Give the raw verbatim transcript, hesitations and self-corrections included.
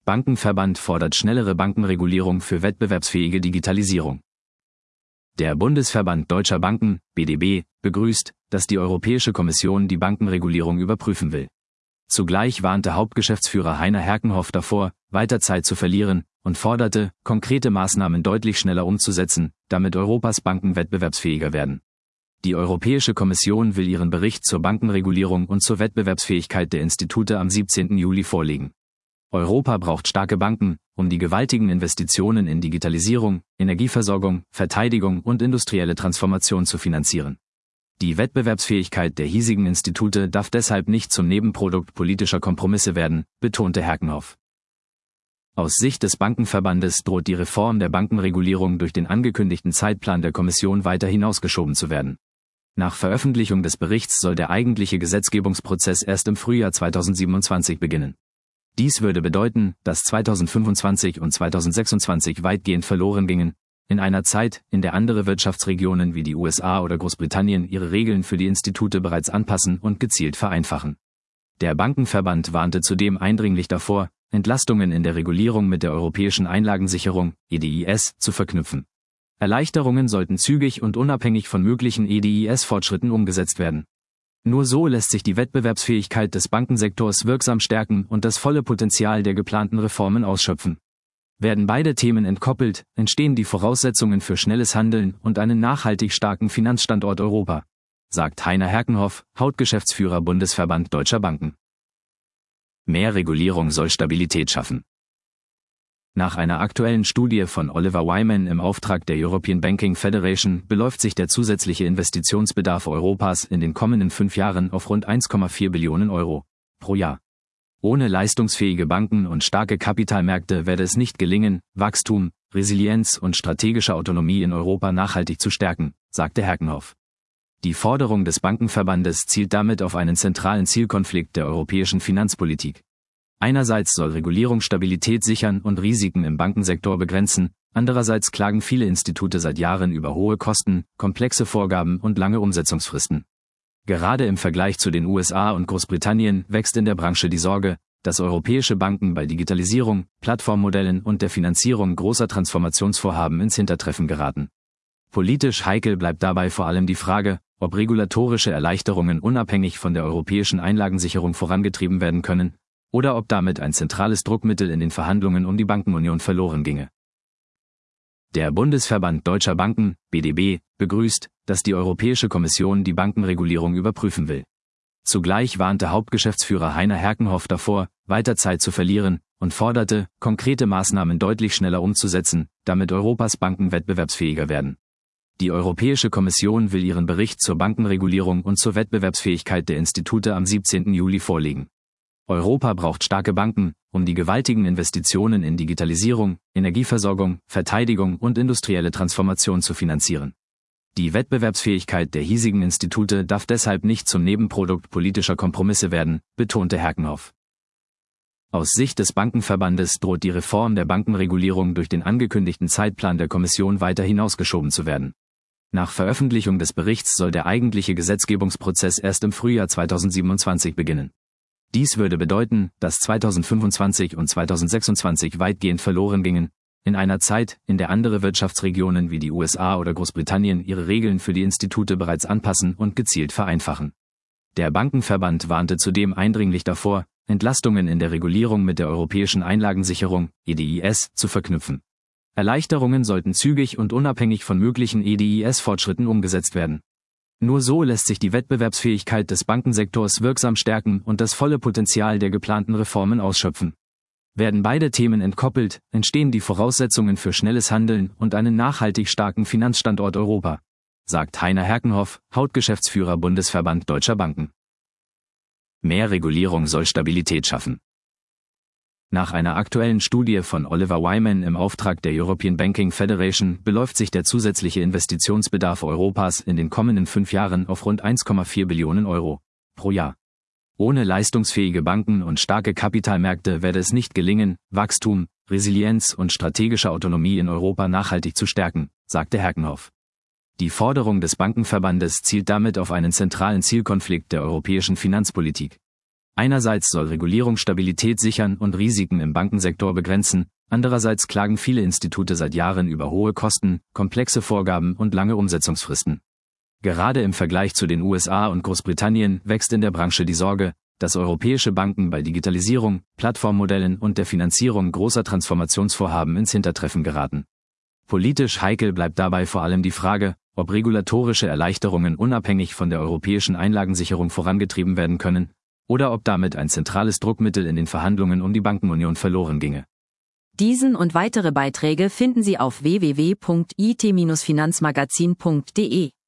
Bankenverband fordert schnellere Bankenregulierung für wettbewerbsfähige Digitalisierung. Der Bundesverband Deutscher Banken, B D B, begrüßt, dass die Europäische Kommission die Bankenregulierung überprüfen will. Zugleich warnte Hauptgeschäftsführer Heiner Herkenhoff davor, weiter Zeit zu verlieren, und forderte, konkrete Maßnahmen deutlich schneller umzusetzen, damit Europas Banken wettbewerbsfähiger werden. Die Europäische Kommission will ihren Bericht zur Bankenregulierung und zur Wettbewerbsfähigkeit der Institute am siebzehnten Juli vorlegen. Europa braucht starke Banken, um die gewaltigen Investitionen in Digitalisierung, Energieversorgung, Verteidigung und industrielle Transformation zu finanzieren. Die Wettbewerbsfähigkeit der hiesigen Institute darf deshalb nicht zum Nebenprodukt politischer Kompromisse werden, betonte Herkenhoff. Aus Sicht des Bankenverbandes droht die Reform der Bankenregulierung durch den angekündigten Zeitplan der Kommission weiter hinausgeschoben zu werden. Nach Veröffentlichung des Berichts soll der eigentliche Gesetzgebungsprozess erst im Frühjahr zweitausendsiebenundzwanzig beginnen. Dies würde bedeuten, dass zweitausendfünfundzwanzig und zweitausendsechsundzwanzig weitgehend verloren gingen, in einer Zeit, in der andere Wirtschaftsregionen wie die U S A oder Großbritannien ihre Regeln für die Institute bereits anpassen und gezielt vereinfachen. Der Bankenverband warnte zudem eindringlich davor, Entlastungen in der Regulierung mit der Europäischen Einlagensicherung, E D I S, zu verknüpfen. Erleichterungen sollten zügig und unabhängig von möglichen E D I S-Fortschritten umgesetzt werden. Nur so lässt sich die Wettbewerbsfähigkeit des Bankensektors wirksam stärken und das volle Potenzial der geplanten Reformen ausschöpfen. Werden beide Themen entkoppelt, entstehen die Voraussetzungen für schnelles Handeln und einen nachhaltig starken Finanzstandort Europa, sagt Heiner Herkenhoff, Hauptgeschäftsführer Bundesverband Deutscher Banken. Mehr Regulierung soll Stabilität schaffen. Nach einer aktuellen Studie von Oliver Wyman im Auftrag der European Banking Federation beläuft sich der zusätzliche Investitionsbedarf Europas in den kommenden fünf Jahren auf rund eins Komma vier Billionen Euro pro Jahr. Ohne leistungsfähige Banken und starke Kapitalmärkte werde es nicht gelingen, Wachstum, Resilienz und strategische Autonomie in Europa nachhaltig zu stärken, sagte Herkenhoff. Die Forderung des Bankenverbandes zielt damit auf einen zentralen Zielkonflikt der europäischen Finanzpolitik. Einerseits soll Regulierung Stabilität sichern und Risiken im Bankensektor begrenzen, andererseits klagen viele Institute seit Jahren über hohe Kosten, komplexe Vorgaben und lange Umsetzungsfristen. Gerade im Vergleich zu den U S A und Großbritannien wächst in der Branche die Sorge, dass europäische Banken bei Digitalisierung, Plattformmodellen und der Finanzierung großer Transformationsvorhaben ins Hintertreffen geraten. Politisch heikel bleibt dabei vor allem die Frage, ob regulatorische Erleichterungen unabhängig von der europäischen Einlagensicherung vorangetrieben werden können, oder ob damit ein zentrales Druckmittel in den Verhandlungen um die Bankenunion verloren ginge. Der Bundesverband Deutscher Banken, B D B, begrüßt, dass die Europäische Kommission die Bankenregulierung überprüfen will. Zugleich warnte Hauptgeschäftsführer Heiner Herkenhoff davor, weiter Zeit zu verlieren, und forderte, konkrete Maßnahmen deutlich schneller umzusetzen, damit Europas Banken wettbewerbsfähiger werden. Die Europäische Kommission will ihren Bericht zur Bankenregulierung und zur Wettbewerbsfähigkeit der Institute am siebzehnten Juli vorlegen. Europa braucht starke Banken, um die gewaltigen Investitionen in Digitalisierung, Energieversorgung, Verteidigung und industrielle Transformation zu finanzieren. Die Wettbewerbsfähigkeit der hiesigen Institute darf deshalb nicht zum Nebenprodukt politischer Kompromisse werden, betonte Herkenhoff. Aus Sicht des Bankenverbandes droht die Reform der Bankenregulierung durch den angekündigten Zeitplan der Kommission weiter hinausgeschoben zu werden. Nach Veröffentlichung des Berichts soll der eigentliche Gesetzgebungsprozess erst im Frühjahr zweitausendsiebenundzwanzig beginnen. Dies würde bedeuten, dass zweitausendfünfundzwanzig und zweitausendsechsundzwanzig weitgehend verloren gingen, in einer Zeit, in der andere Wirtschaftsregionen wie die U S A oder Großbritannien ihre Regeln für die Institute bereits anpassen und gezielt vereinfachen. Der Bankenverband warnte zudem eindringlich davor, Entlastungen in der Regulierung mit der Europäischen Einlagensicherung, E D I S, zu verknüpfen. Erleichterungen sollten zügig und unabhängig von möglichen E D I S-Fortschritten umgesetzt werden. Nur so lässt sich die Wettbewerbsfähigkeit des Bankensektors wirksam stärken und das volle Potenzial der geplanten Reformen ausschöpfen. Werden beide Themen entkoppelt, entstehen die Voraussetzungen für schnelles Handeln und einen nachhaltig starken Finanzstandort Europa, sagt Heiner Herkenhoff, Hauptgeschäftsführer Bundesverband Deutscher Banken. Mehr Regulierung soll Stabilität schaffen. Nach einer aktuellen Studie von Oliver Wyman im Auftrag der European Banking Federation beläuft sich der zusätzliche Investitionsbedarf Europas in den kommenden fünf Jahren auf rund eins Komma vier Billionen Euro pro Jahr. Ohne leistungsfähige Banken und starke Kapitalmärkte werde es nicht gelingen, Wachstum, Resilienz und strategische Autonomie in Europa nachhaltig zu stärken, sagte Herkenhoff. Die Forderung des Bankenverbandes zielt damit auf einen zentralen Zielkonflikt der europäischen Finanzpolitik. Einerseits soll Regulierung Stabilität sichern und Risiken im Bankensektor begrenzen, andererseits klagen viele Institute seit Jahren über hohe Kosten, komplexe Vorgaben und lange Umsetzungsfristen. Gerade im Vergleich zu den U S A und Großbritannien wächst in der Branche die Sorge, dass europäische Banken bei Digitalisierung, Plattformmodellen und der Finanzierung großer Transformationsvorhaben ins Hintertreffen geraten. Politisch heikel bleibt dabei vor allem die Frage, ob regulatorische Erleichterungen unabhängig von der europäischen Einlagensicherung vorangetrieben werden können, oder ob damit ein zentrales Druckmittel in den Verhandlungen um die Bankenunion verloren ginge. Diesen und weitere Beiträge finden Sie auf w w w punkt i t Bindestrich finanzmagazin punkt d e.